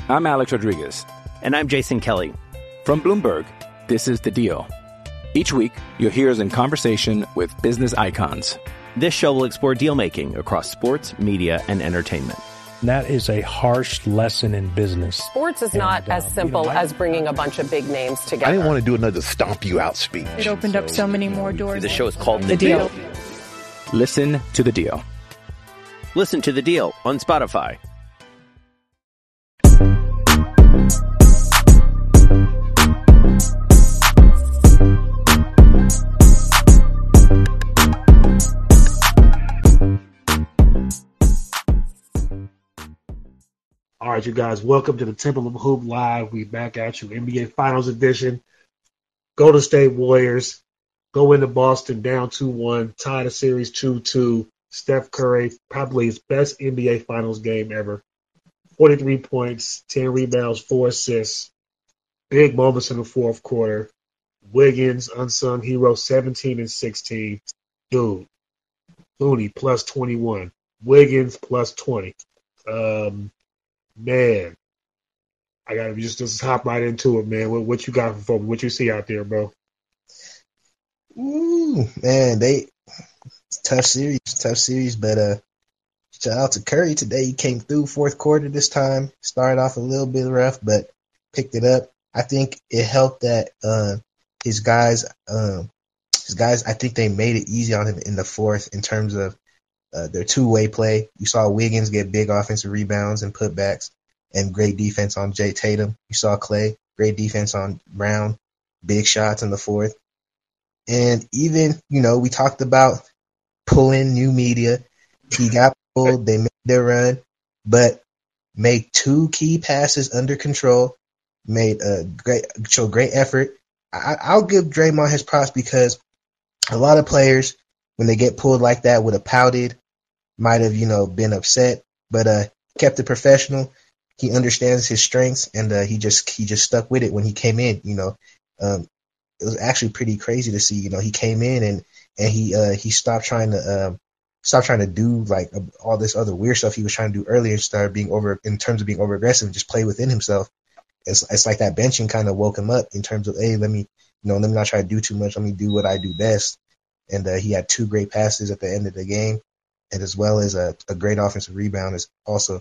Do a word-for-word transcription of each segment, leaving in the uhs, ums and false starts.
I'm Alex Rodriguez. And I'm Jason Kelly. From Bloomberg, this is The Deal. Each week, you'll hear us in conversation with business icons. This show will explore deal-making across sports, media, and entertainment. That is a harsh lesson in business. Sports is not and, uh, as simple you know, I, as bringing a bunch of big names together. I didn't want to do another stomp you out speech. It opened so, up so many more doors. The show is called The, the deal. deal. Listen to The Deal. Listen to The Deal on Spotify. All right, you guys, welcome to the Temple of Hoop Live. We back at you, N B A Finals Edition. Golden State Warriors go into Boston down two one, tie the series two two. Steph Curry, probably his best N B A Finals game ever. forty-three points, ten rebounds, four assists. Big moments in the fourth quarter. Wiggins, unsung hero, seventeen and sixteen. Dude, Looney plus twenty-one. Wiggins plus twenty. Um... Man, I gotta just just hop right into it, man. What what you got for me? What you see out there, bro? Ooh, man, they tough series, tough series. But uh, shout out to Curry today. He came through fourth quarter this time. Started off a little bit rough, but picked it up. I think it helped that uh, his guys, um, his guys. I think they made it easy on him in the fourth in terms of Uh, their two-way play. You saw Wiggins get big offensive rebounds and putbacks and great defense on Jay Tatum. You saw Clay, great defense on Brown, big shots in the fourth. And even, you know, we talked about pulling new media. He got pulled. They made their run, but made two key passes under control, made a great, show great effort. I, I'll give Draymond his props because a lot of players, when they get pulled like that, would have pouted, might have, you know, been upset, but uh, kept it professional. He understands his strengths, and uh, he just he just stuck with it when he came in. You know, um, it was actually pretty crazy to see. You know, he came in and and he uh, he stopped trying to um, stop trying to do like all this other weird stuff he was trying to do earlier, and started being over in terms of being over aggressive and just play within himself. It's it's like that benching kind of woke him up in terms of, hey, let me you know let me not try to do too much. Let me do what I do best. And uh, he had two great passes at the end of the game, and as well as a, a great offensive rebound is also.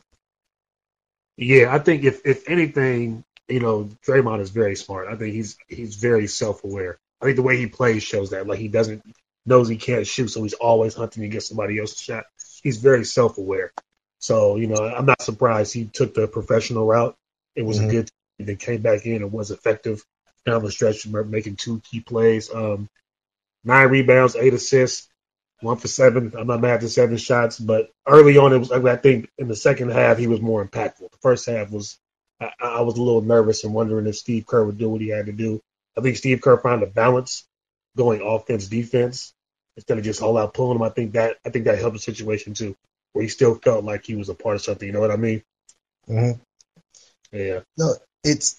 Yeah, I think if if anything, you know, Draymond is very smart. I think he's he's very self-aware. I think the way he plays shows that. Like, he doesn't knows he can't shoot, so he's always hunting to get somebody else's shot. He's very self-aware. So, you know, I'm not surprised he took the professional route. It was mm-hmm. a good team. They came back in and was effective down the stretch, making two key plays. Um, Nine rebounds, eight assists, one for seven. I'm not mad at the seven shots, but early on, it was. I think in the second half, he was more impactful. The first half was, I, I was a little nervous and wondering if Steve Kerr would do what he had to do. I think Steve Kerr found a balance going offense, defense instead of just all out pulling him. I think that I think that helped the situation too, where he still felt like he was a part of something. You know what I mean? Mm-hmm. Yeah. No, it's.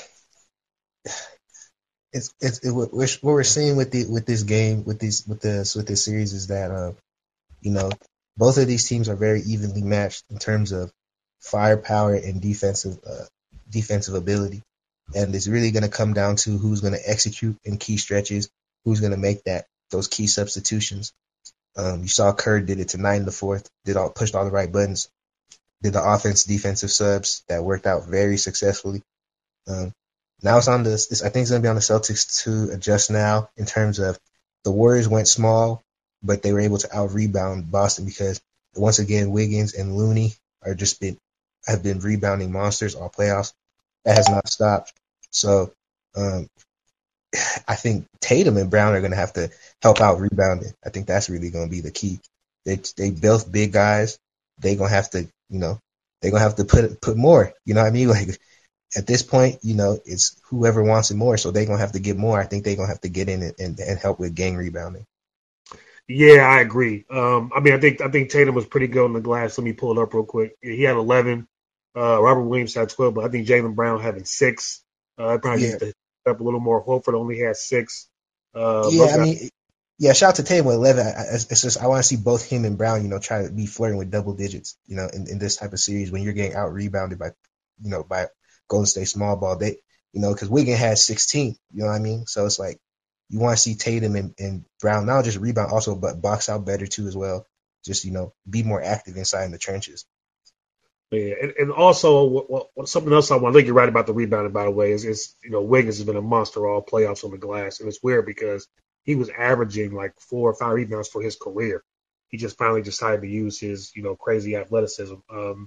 It's it's it, what we're seeing with the with this game with this with this with this series is that uh, you know both of these teams are very evenly matched in terms of firepower and defensive uh, defensive ability, and it's really going to come down to who's going to execute in key stretches, who's going to make that those key substitutions. Um, you saw Kerr did it tonight in the fourth, did all pushed all the right buttons, did the offense defensive subs that worked out very successfully. Um, Now it's on the. I think it's going to be on the Celtics to adjust now in terms of the Warriors went small, but they were able to out rebound Boston because once again Wiggins and Looney are just been have been rebounding monsters all playoffs. That has not stopped. So um, I think Tatum and Brown are going to have to help out rebounding. I think that's really going to be the key. They they both big guys. They gonna have to you know they gonna have to put put more. You know what I mean? Like. At this point, you know, it's whoever wants it more, so they're going to have to get more. I think they're going to have to get in and, and, and help with gang rebounding. Yeah, I agree. Um, I mean, I think I think Tatum was pretty good on the glass. Let me pull it up real quick. He had eleven. Uh, Robert Williams had twelve, but I think Jaylen Brown having six. Uh, I probably yeah. need to up a little more. Horford only has six. Uh, yeah, I mean, yeah, shout out to Tatum with eleven. I, it's just I want to see both him and Brown, you know, try to be flirting with double digits, you know, in, in this type of series when you're getting out rebounded by you know, by Golden State small ball. They, you know, because Wiggins had sixteen, you know what I mean? So it's like you want to see Tatum and, and Brown not just rebound also, but box out better too as well. Just, you know, be more active inside in the trenches. Yeah, and, and also what, what, something else I want. I think you're right about the rebounding. By the way, is is you know Wiggins has been a monster all playoffs on the glass, and it's weird because he was averaging like four or five rebounds for his career. He just finally decided to use his you know crazy athleticism. Um,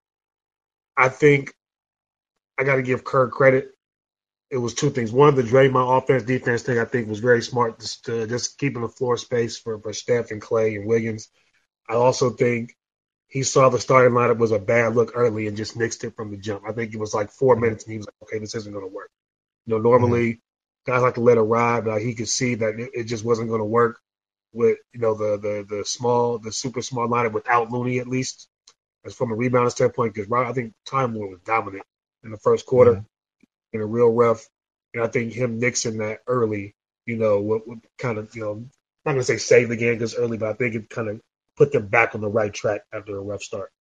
I think I got to give Kerr credit. It was two things. One, the Draymond offense defense thing I think was very smart, just, to, just keeping the floor space for for Steph and Clay and Wiggins. I also think he saw the starting lineup was a bad look early and just nixed it from the jump. I think it was like four minutes and he was like, okay, this isn't going to work. You know, normally mm-hmm. guys like to let it ride, but he could see that it, it just wasn't going to work with, you know, the, the, the small, the super small lineup without Looney, at least as from a rebounding standpoint, because I think Time Lord was dominant in the first quarter mm-hmm. in a real rough. And I think him nixing that early, you know, would, would kind of, you know, I'm not going to say save the game because early, but I think it kind of put them back on the right track after a rough start.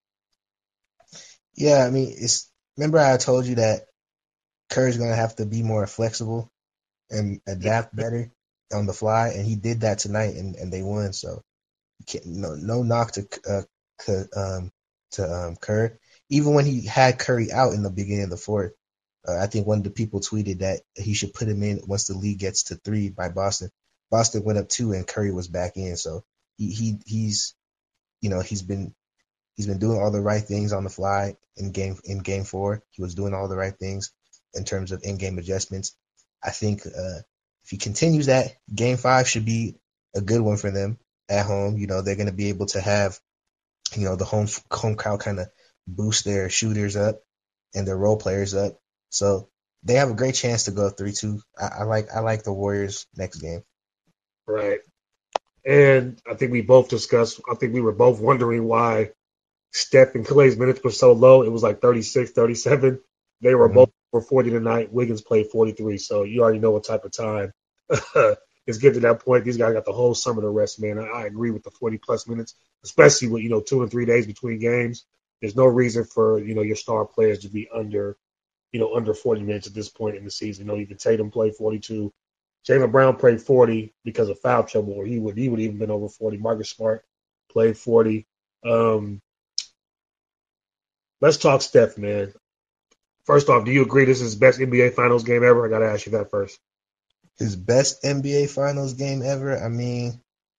Yeah, I mean, it's remember I told you that Kerr's going to have to be more flexible and adapt better on the fly, and he did that tonight, and, and they won. So, no, no knock to uh, um, to um, Kerr. Even when he had Curry out in the beginning of the fourth, uh, I think one of the people tweeted that he should put him in once the lead gets to three by Boston. Boston went up two, and Curry was back in. So. He, he he's you know he's been he's been doing all the right things on the fly in game in game four. He was doing all the right things in terms of in-game adjustments. I think uh, if he continues that, game five should be a good one for them at home. You know they're going to be able to have you know the home home crowd kind of boost their shooters up and their role players up. So they have a great chance to go three two. I, I like I like the Warriors next game. Right. And I think we both discussed, I think we were both wondering why Steph and Clay's minutes were so low. It was like thirty-six, thirty-seven. They were mm-hmm. both for forty tonight. Wiggins played forty-three. So you already know what type of time it's getting to that point. These guys got the whole summer to rest, man. I, I agree with the forty-plus minutes, especially with, you know, two and three days between games. There's no reason for, you know, your star players to be under, you know, under forty minutes at this point in the season. You know, even Tatum played forty-two. Jaylen Brown played forty because of foul trouble, or he would he would even been over forty. Marcus Smart played forty. Um, let's talk Steph, man. First off, do you agree this is his best N B A Finals game ever? I got to ask you that first. His best N B A Finals game ever? I mean,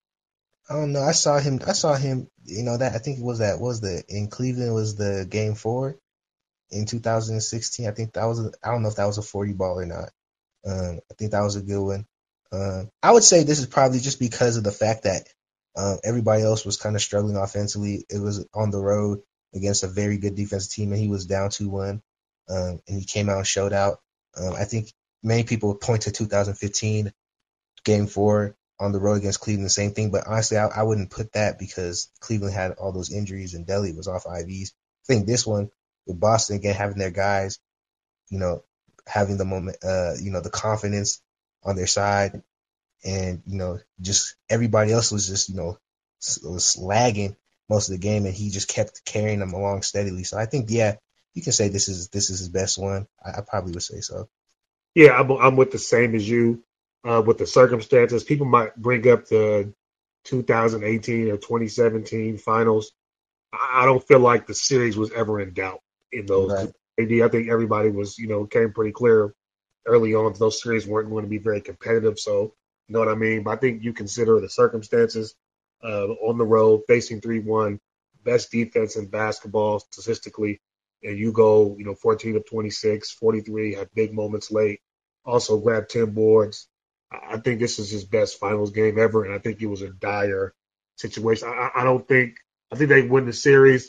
I don't know. I saw him. I saw him. You know that I think it was that was the in Cleveland was the game four in two thousand sixteen. I think that was. A, I don't know if that was a forty ball or not. Um, I think that was a good one. Um, I would say this is probably just because of the fact that um, everybody else was kind of struggling offensively. It was on the road against a very good defensive team, and he was down two one, um, and he came out and showed out. Um, I think many people point to two thousand fifteen Game four on the road against Cleveland, the same thing. But honestly, I, I wouldn't put that because Cleveland had all those injuries and Delly was off I Vs. I think this one with Boston again having their guys, you know, having the moment, uh, you know, the confidence on their side, and you know, just everybody else was just, you know, was lagging most of the game, and he just kept carrying them along steadily. So I think, yeah, you can say this is this is his best one. I, I probably would say so. Yeah, I'm I'm with the same as you. Uh, with the circumstances, people might bring up the two thousand eighteen or twenty seventeen finals. I, I don't feel like the series was ever in doubt in those. Right. I think everybody was, you know, came pretty clear early on. Those series weren't going to be very competitive. So, you know what I mean? But I think you consider the circumstances uh, on the road, facing three one, best defense in basketball statistically, and you go, you know, fourteen of twenty-six, forty-three, had big moments late, also grabbed ten boards. I think this is his best finals game ever, and I think it was a dire situation. I, I don't think – I think they win the series,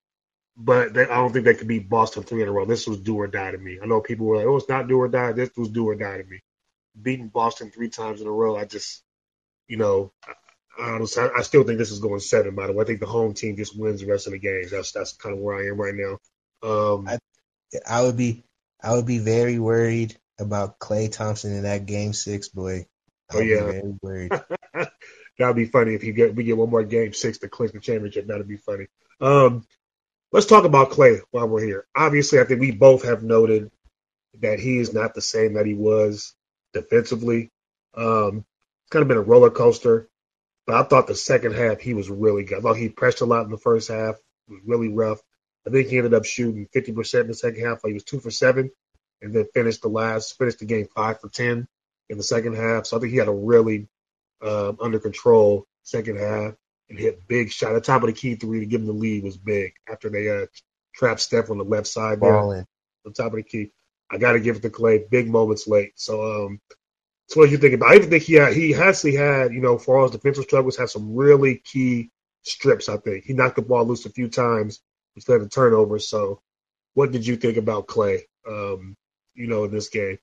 but they, I don't think they could beat Boston three in a row. This was do or die to me. I know people were like, oh, it's not do or die. This was do or die to me. Beating Boston three times in a row, I just – you know, I, I, don't, I still think this is going seven, by the way. I think the home team just wins the rest of the games. That's that's kind of where I am right now. Um, I, I would be I would be very worried about Klay Thompson in that game six, boy. I oh, would yeah. be very worried. That would be funny if you get we get one more game six to clinch the championship. That would be funny. Um, let's talk about Klay while we're here. Obviously, I think we both have noted that he is not the same that he was defensively. Um, it's kind of been a roller coaster, but I thought the second half he was really good. I thought he pressed a lot in the first half. It was really rough. I think he ended up shooting fifty percent in the second half. He was two for seven, and then finished the last finished the game five for ten in the second half. So I think he had a really um, under control second half and hit big shot. At the top of the key three to give him the lead was big after they uh, trapped Steph on the left side there. Ballin'. On top of the key. I got to give it to Klay. Big moments late. So, um, so what do you think about? I even think he had, he actually had, you know, for all his defensive struggles, had some really key strips. I think he knocked the ball loose a few times instead of turnovers. So, what did you think about Klay? Um, you know, in this game.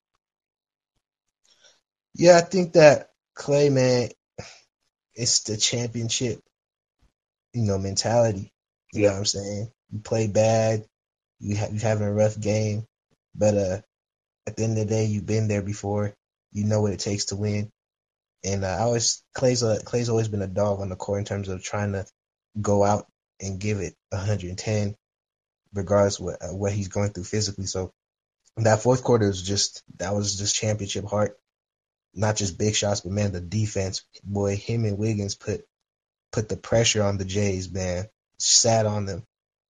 Yeah, I think that Klay, man, it's the championship, you know, mentality. You Yeah. know what I'm saying? You play bad, you ha- you having a rough game, but uh, at the end of the day, you've been there before. You know what it takes to win. And uh, I always Clay's a, Clay's always been a dog on the court in terms of trying to go out and give it one hundred ten, regardless of what, uh, what he's going through physically. So that fourth quarter was just that was just championship heart. Not just big shots, but man, the defense, boy, him and Wiggins put put the pressure on the Jays, man. Sat on them.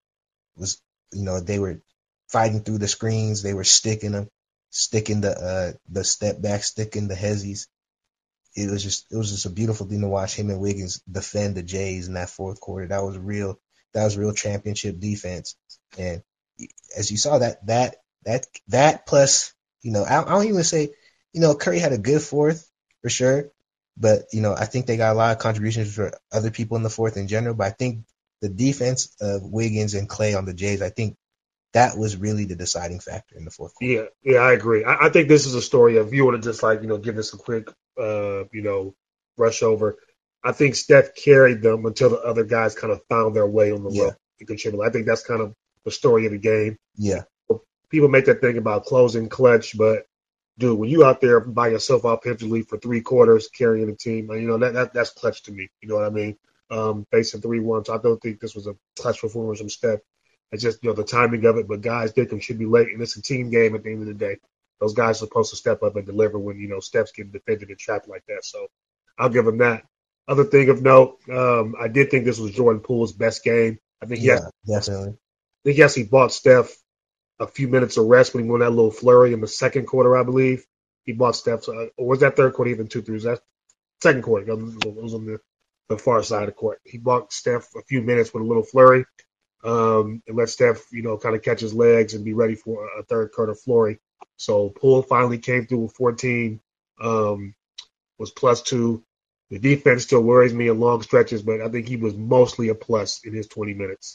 Was you know they were fighting through the screens. They were sticking them, sticking the uh, the step back, sticking the hezzies. It was just it was just a beautiful thing to watch him and Wiggins defend the Jays in that fourth quarter. That was real. That was real championship defense. And as you saw, that that that that plus, you know, I, I don't even say, you know, Curry had a good fourth for sure, but you know, I think they got a lot of contributions for other people in the fourth in general. But I think the defense of Wiggins and Klay on the Jays, I think that was really the deciding factor in the fourth quarter. Yeah, yeah, I agree. I, I think this is a story of, you want to just like, you know, give this a quick, uh, you know, rush over. I think Steph carried them until the other guys kind of found their way on the Yeah. road to contribute. I think that's kind of the story of the game. Yeah, People make that thing about closing clutch, but dude, when you out there by yourself offensively for three quarters carrying the team, you know, that, that that's clutch to me. You know what I mean? Um, facing three one. So I don't think this was a clutch performance from Steph. It's just, you know, the timing of it, but guys did contribute late, and it's a team game at the end of the day. Those guys are supposed to step up and deliver when, you know, Steph's getting defended and trapped like that. So I'll give him that. Other thing of note, um, I did think this was Jordan Poole's best game. I think he, yeah, has, definitely. I think he actually bought Steph a few minutes of rest when he won that little flurry in the second quarter, I believe. He bought Steph, uh, or was that third quarter, even two threes? That second quarter. It was on the, the far side of the court. He bought Steph a few minutes with a little flurry. Um, and let Steph, you know, kind of catch his legs and be ready for a third quarter flurry. So Poole finally came through with fourteen, um, was plus two. The defense still worries me in long stretches, but I think he was mostly a plus in his twenty minutes.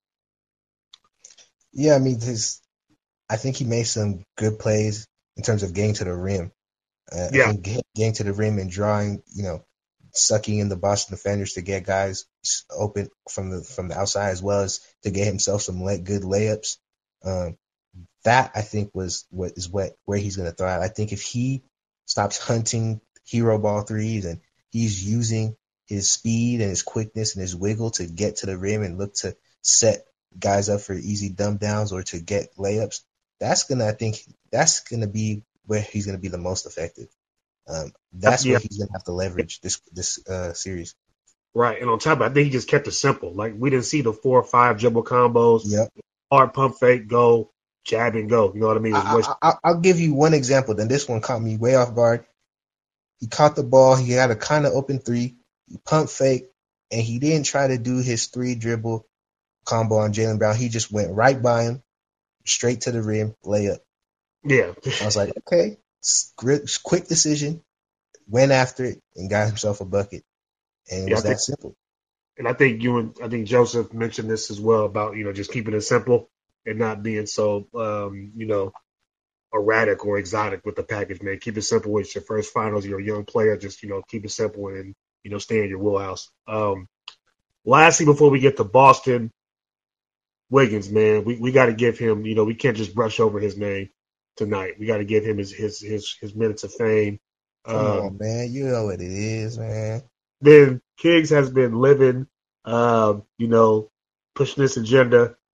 Yeah, I mean, his, I think he made some good plays in terms of getting to the rim. Uh, Yeah. I think get- getting to the rim and drawing, you know, sucking in the Boston defenders to get guys open from the from the outside, as well as to get himself some lay, good layups. Um, that I think was what is what where he's going to thrive. I think if he stops hunting hero ball threes and he's using his speed and his quickness and his wiggle to get to the rim and look to set guys up for easy dump downs or to get layups, that's gonna I think that's gonna be where he's gonna be the most effective. Um, that's Yeah. where he's gonna have to leverage this this uh, series. Right. And on top of it, I think he just kept it simple. Like, we didn't see the four or five dribble combos, Yep. hard pump fake, go, jab and go. You know what I mean? It was I, much- I, I- I'll give you one example. Then this one caught me way off guard. He caught the ball. He had a kind of open three. He pump fake, and he didn't try to do his three dribble combo on Jaylen Brown. He just went right by him, straight to the rim, layup. yeah. I was like, okay, script, quick decision, went after it, and got himself a bucket. And it Yeah, was I that think- simple. And I think you and I think Joseph mentioned this as well about, you know, just keeping it simple and not being so, um, you know, erratic or exotic with the package, man. Keep it simple. It's your first finals. You're a young player. Just, you know, keep it simple and, you know, stay in your wheelhouse. Um, lastly, before we get to Boston, Wiggins, man, we, we got to give him, you know, we can't just brush over his name tonight. We got to give him his, his, his, his minutes of fame. Come Um, on, man. You know what it is, man. Then Kings has been living, uh, you know, pushing this agenda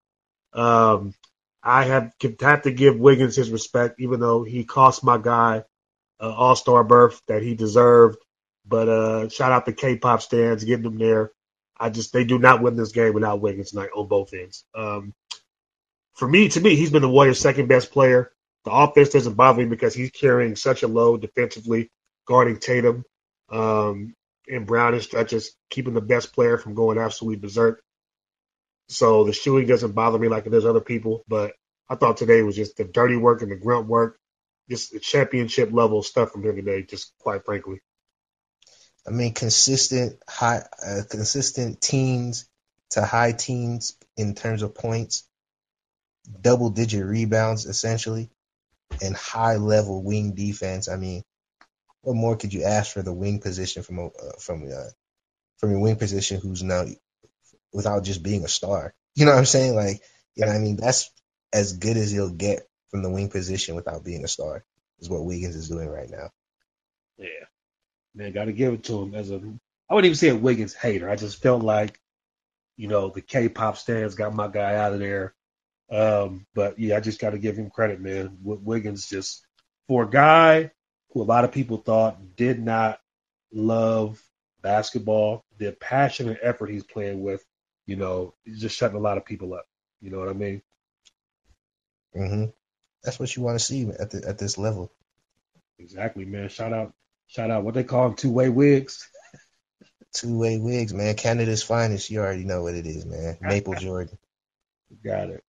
Um, I have, have to give Wiggins his respect, even though he cost my guy uh, All-Star berth that he deserved. But uh, shout out to K-pop stands getting them there. I just they do not win this game without Wiggins tonight on both ends. Um, for me, to me, he's been the Warriors' second best player. The offense doesn't bother me because he's carrying such a load defensively, guarding Tatum um, and Brown in stretches, keeping the best player from going absolutely berserk. So the shooting doesn't bother me like it does other people. But I thought today was just the dirty work and the grunt work, just the championship level stuff from him today, just quite frankly. I mean, consistent high, uh, consistent teens to high teens in terms of points, double-digit rebounds essentially, and high-level wing defense. I mean, what more could you ask for the wing position from a uh, from uh, from a wing position who's now without just being a star? You know what I'm saying? Like, you know what I mean? That's as good as you'll get from the wing position without being a star. Is what Wiggins is doing right now. Yeah. Man, got to give it to him as a – I wouldn't even say a Wiggins hater. I just felt like, you know, the K-pop stands got my guy out of there. Um, but, yeah, I just got to give him credit, man. Wiggins just – for a guy who a lot of people thought did not love basketball, the passion and effort he's playing with, you know, he's just shutting a lot of people up. You know what I mean? Mm-hmm. That's what you want to see at the, at this level. Exactly, man. Shout out. Shout out, what they call them, two-way wigs. Two-way wigs, man. Canada's finest. You already know what it is, man. Maple Jordan. Got it.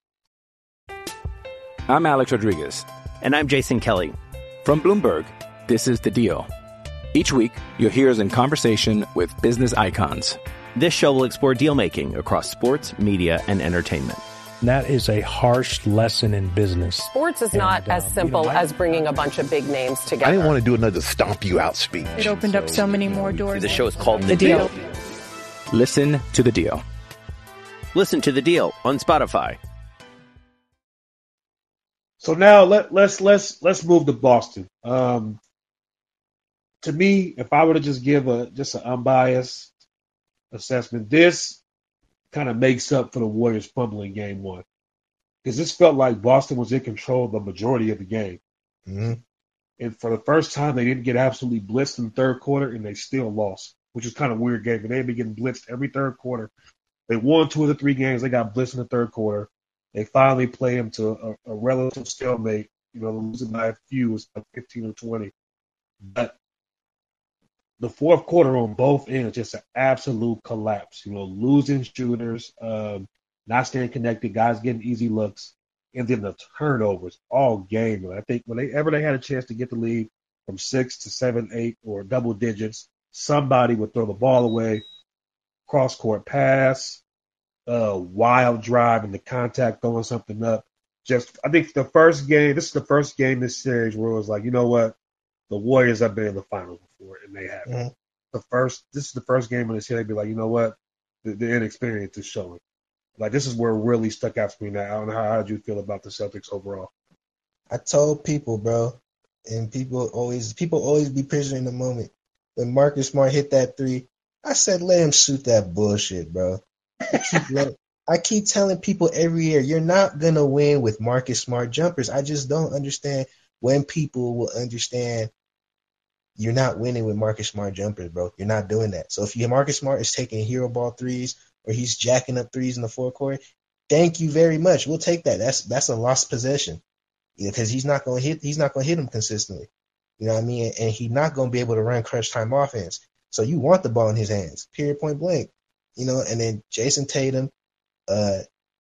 I'm Alex Rodriguez. And I'm Jason Kelly. From Bloomberg, this is The Deal. Each week, you'll hear us in conversation with business icons. This show will explore deal-making across sports, media, and entertainment. And that is a harsh lesson in business. Sports is And, not as um, simple you know, I- as bringing a bunch of big names together. I didn't want to do another stomp you out speech. It opened up so many more doors. The show is called The, The deal. Deal. Listen to The Deal. Listen to The Deal on Spotify. So now let, let's let's let's move to Boston. Um, to me, if I were to just give a just an unbiased assessment, this kind of makes up for the Warriors fumbling game one, because this felt like Boston was in control the majority of the game. Mm-hmm. And for the first time, they didn't get absolutely blitzed in the third quarter, and they still lost, which is kind of a weird game. But they'd been getting blitzed every third quarter. They won two of the three games. They got blitzed in the third quarter. They finally played them to a, a relative stalemate. You know, losing by a few, it was like fifteen or twenty. But the fourth quarter on both ends, just an absolute collapse. You know, losing shooters, um, not staying connected, guys getting easy looks, and then the turnovers all game. I think whenever they had a chance to get the lead from six to seven, eight, or double digits, somebody would throw the ball away, cross-court pass, uh, wild drive into contact, throwing something up. Just, I think the first game, this is the first game this series where it was like, you know what, the Warriors have been in the finals before, and they haven't. Mm-hmm. The first, this is the first game in the series, they'd be like, you know what, the, the inexperience is showing. Like, this is where it really stuck out for me now. I don't know how, how did you feel about the Celtics overall? I told people, bro, and people always people always be prisoner in the moment. When Marcus Smart hit that three, I said, let him shoot that bullshit, bro. I keep, let, I keep telling people every year, you're not going to win with Marcus Smart jumpers. I just don't understand when people will understand you're not winning with Marcus Smart jumpers, bro. You're not doing that. So if you Marcus Smart is taking hero ball threes or he's jacking up threes in the forecourt, thank you very much. We'll take that. That's that's a lost possession, because he's not going to hit. He's not going to hit him consistently. You know what I mean? And he's not going to be able to run crunch time offense. So you want the ball in his hands, period, point blank. You know, and then Jason Tatum, uh,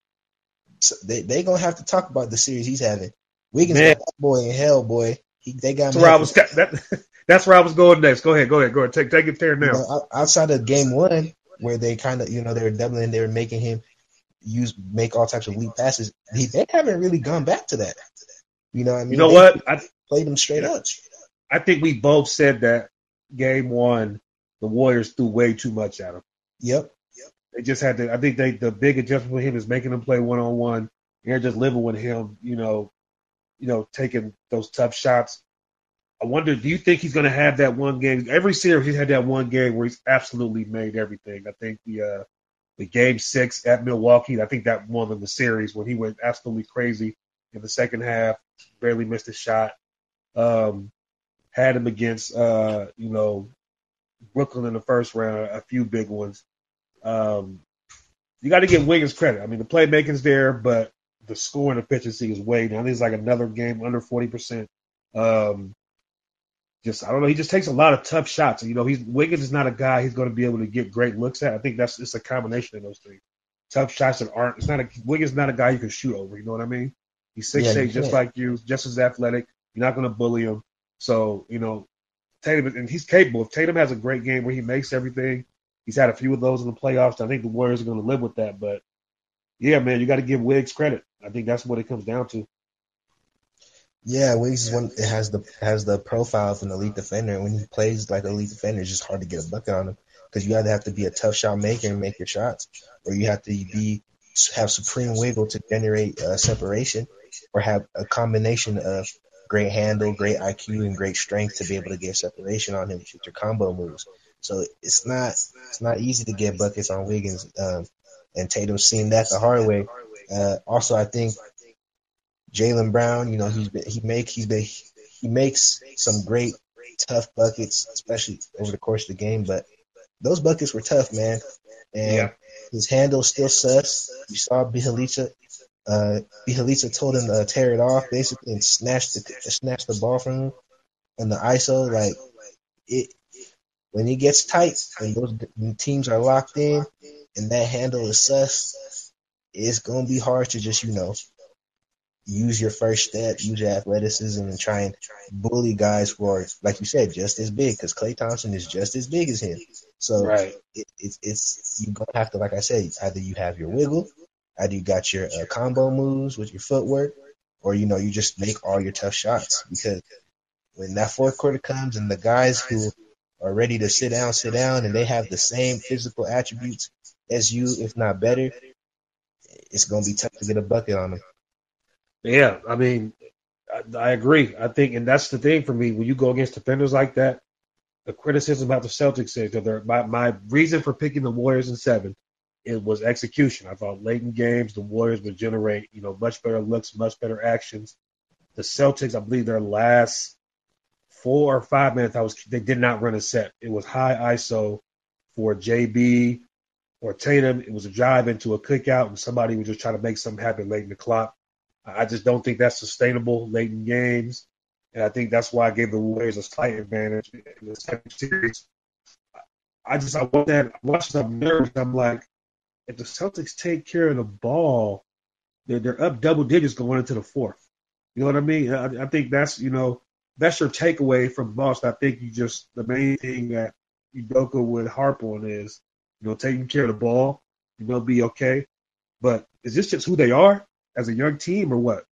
so they they gonna have to talk about the series he's having. Wiggins got that boy in hell, boy. He, they got that's where I was. That, that's where I was going next. Go ahead, go ahead, go ahead. Take take it there now. You know, outside of game one, where they kind of, you know, they were doubling, they were making him use make all types of weak passes. They, they haven't really gone back to that. You know what I mean? You know they what? I played them straight up. I think we both said that game one, the Warriors threw way too much at him. Yep. They just had to. I think they the big adjustment with him is making him play one on one. They're just living with him, you know, you know, taking those tough shots. I wonder, do you think he's going to have that one game? Every series he's had that one game where he's absolutely made everything. I think the uh, the game six at Milwaukee. I think that won them the series when he went absolutely crazy in the second half, barely missed a shot. Um, had him against, uh, you know, Brooklyn in the first round, a few big ones. Um, you got to give Wiggins credit. I mean, the playmaking's there, but the scoring efficiency is way down. I think it's like another game under forty percent. Um, just, I don't know. He just takes a lot of tough shots. You know, he's Wiggins is not a guy he's going to be able to get great looks at. I think that's it's a combination of those things. Tough shots that aren't. It's not a Wiggins is not a guy you can shoot over. You know what I mean? He's six Yeah, eight, just yeah. like you, just as athletic. You're not going to bully him. So you know, Tatum, and he's capable. If Tatum has a great game where he makes everything, he's had a few of those in the playoffs. I think the Warriors are going to live with that. But yeah, man, you got to give Wiggs credit. I think that's what it comes down to. Yeah, Wiggs is one. It has the has the profile of an elite defender. And when he plays like an elite defender, it's just hard to get a bucket on him because you either have to be a tough shot maker and make your shots, or you have to be have supreme wiggle to generate uh, separation, or have a combination of great handle, great I Q, and great strength to be able to get separation on him with your combo moves. So it's not it's not easy to get buckets on Wiggins, um, and Tatum's seen that the hard way. Uh, also, I think Jaylen Brown, you know, he's been, he make he's been he makes some great tough buckets, especially over the course of the game. But those buckets were tough, man, and Yeah. his handle still sus. You saw Bjelica. Uh, Bjelica told him to tear it off, basically, and snatch the snatch the ball from him. And the I S O, like it, when it gets tight and those when teams are locked in, and that handle is sus, it's gonna be hard to just you know use your first step, use your athleticism, and try and bully guys who are, like you said, just as big. Because Klay Thompson is just as big as him. So Right. it, it, it's you're gonna have to, like I said, either you have your wiggle, either you got your uh, combo moves with your footwork, or you know you just make all your tough shots. Because when that fourth quarter comes and the guys who are ready to sit down, sit down, and they have the same physical attributes as you, if not better, it's gonna be tough to get a bucket on them. Yeah, I mean, I, I agree. I think, and that's the thing for me when you go against defenders like that. The criticism about the Celtics is that they're, my my reason for picking the Warriors in seven, it was execution. I thought late in games the Warriors would generate you know much better looks, much better actions. The Celtics, I believe, their last four or five minutes, I was they did not run a set. It was high I S O for J B or Tatum. It was a drive into a cookout, and somebody was just trying to make something happen late in the clock. I just don't think that's sustainable late in games, and I think that's why I gave the Warriors a slight advantage in the second series. I just I watched that, I watched some nerves. I'm like, if the Celtics take care of the ball, they're, they're up double digits going into the fourth. You know what I mean? I, I think that's you know that's your takeaway from Boston. I think you just the main thing that Udoka would harp on is you know taking care of the ball. You know, be okay. But is this just who they are as a young team, or what?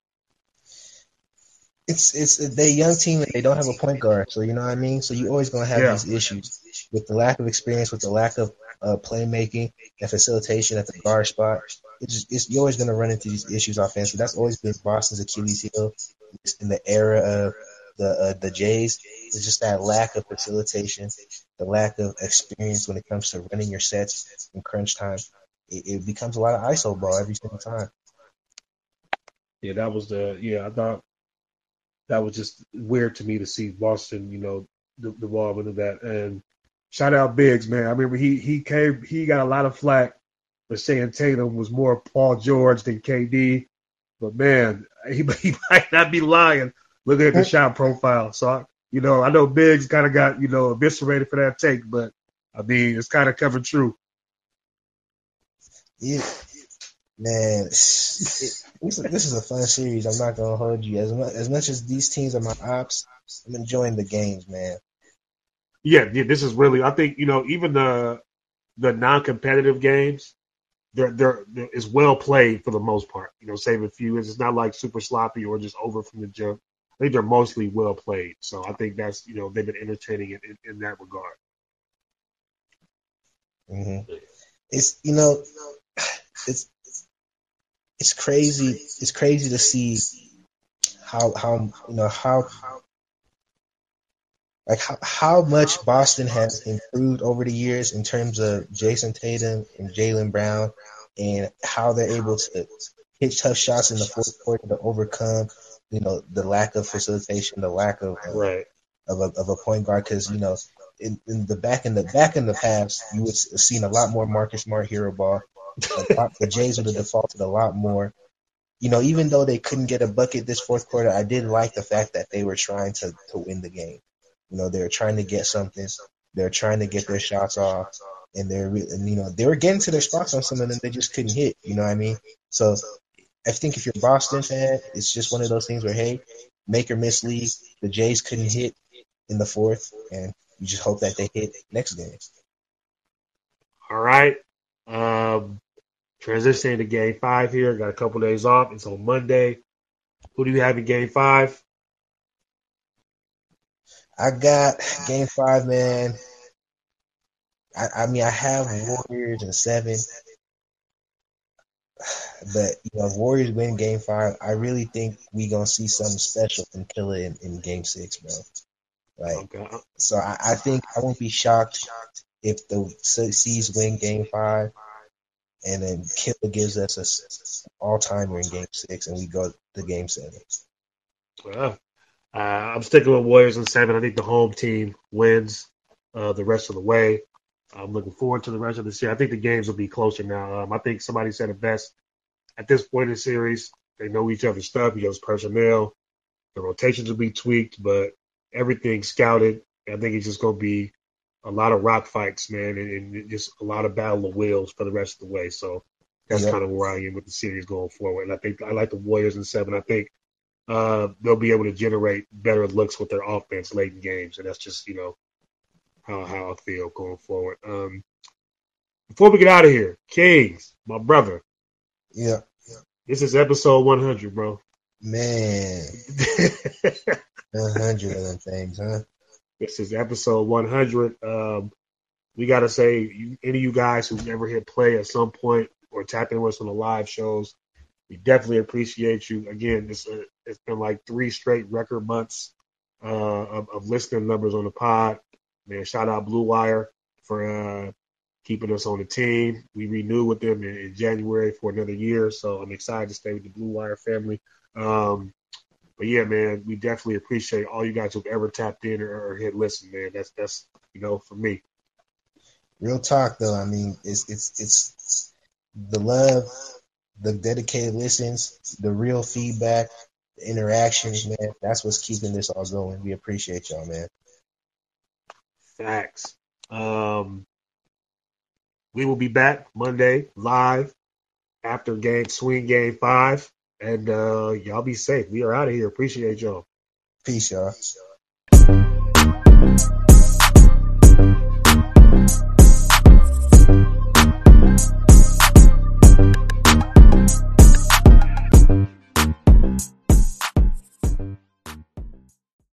It's it's they a young team and they don't have a point guard, so you know what I mean. So you always gonna have Yeah. these issues with the lack of experience, with the lack of uh, playmaking and facilitation at the guard spot. It's just it's you're always gonna run into these issues offensively. That's always been Boston's Achilles heel in the era of the uh, the Jays. It's just that lack of facilitation, the lack of experience when it comes to running your sets in crunch time. It, it becomes a lot of I S O ball every single time. Yeah, that was the yeah. I thought that was just weird to me to see Boston, you know, devolve into that. And shout out Biggs, man. I remember he he came he got a lot of flack for saying Tatum was more Paul George than K D, but man, he he might not be lying. Looking at the shot profile, so I, you know, I know Biggs kind of got you know eviscerated for that take, but I mean it's kind of coming true. Yeah. Man, it, this, this is a fun series. I'm not gonna hold you as much as much as these teams are my ops. I'm enjoying the games, man. Yeah, yeah, this is really. I think you know even the the non-competitive games, they're they're, they're it's well played for the most part. You know, save a few. It's not like super sloppy or just over from the jump. I think they're mostly well played. So I think that's you know they've been entertaining in, in, in that regard. Mm-hmm. It's you know, it's it's crazy. It's crazy to see how how you know how like how, how much Boston has improved over the years in terms of Jason Tatum and Jaylen Brown, and how they're able to hit tough shots in the fourth quarter to overcome, you know, the lack of facilitation, the lack of uh, right. of a of a point guard. Because you know, in, in the back in the back in the past, you would have seen a lot more Marcus Smart hero ball. Lot, the Jays would have defaulted a lot more. You know, even though they couldn't get a bucket this fourth quarter, I did like the fact that they were trying to, to win the game. You know, they were trying to get something. They're trying to get their shots off, and they're and, you know they were getting to their spots on some of them. They just couldn't hit. You know what I mean? So I think if you're a Boston fan, it's just one of those things where, hey, make or miss league. The Jays couldn't hit in the fourth, and you just hope that they hit next game. All right. Um, transitioning to game five here. Got a couple days off. It's on Monday. Who do you have in game five? I got game five, man. I, I mean, I have Warriors in seven. But, you know, if Warriors win game five, I really think we going to see something special from Killer in, in game six, bro. Like, okay. So I, I think I won't be shocked if the C's win game five and then Killer gives us an all-timer in game six and we go to game seven. Well, uh, I'm sticking with Warriors in seven. I think the home team wins uh, the rest of the way. I'm looking forward to the rest of this year. I think the games will be closer now. Um, I think somebody said it best. At this point in the series, they know each other's stuff, each other's personnel. The rotations will be tweaked, but everything's scouted. I think it's just going to be a lot of rock fights, man, and, and just a lot of battle of wills for the rest of the way. So that's yep. kind of where I am with the series going forward. And I think I like the Warriors in seven. I think uh, they'll be able to generate better looks with their offense late in games, and that's just, you know, how, how I feel going forward. Um, before we get out of here, Kings, my brother. Yeah. This is episode one hundred, bro. Man. one hundred of them things, huh? This is episode one hundred. Um, we got to say, you, any of you guys who've ever hit play at some point or tapped in with us on the live shows, we definitely appreciate you. Again, this, uh, it's been like three straight record months uh, of, of listening numbers on the pod. Man, shout out Blue Wire for uh, keeping us on the team. We renewed with them in, in January for another year, so I'm excited to stay with the Blue Wire family. Um, but yeah, man, we definitely appreciate all you guys who've ever tapped in or, or hit listen, man. That's that's you know for me. Real talk though, I mean, it's it's it's the love, the dedicated listens, the real feedback, the interactions, man. That's what's keeping this all going. We appreciate y'all, man. Facts. Um, we will be back Monday live after game swing game five. And uh, y'all be safe. We are out of here. Appreciate y'all. Peace, y'all.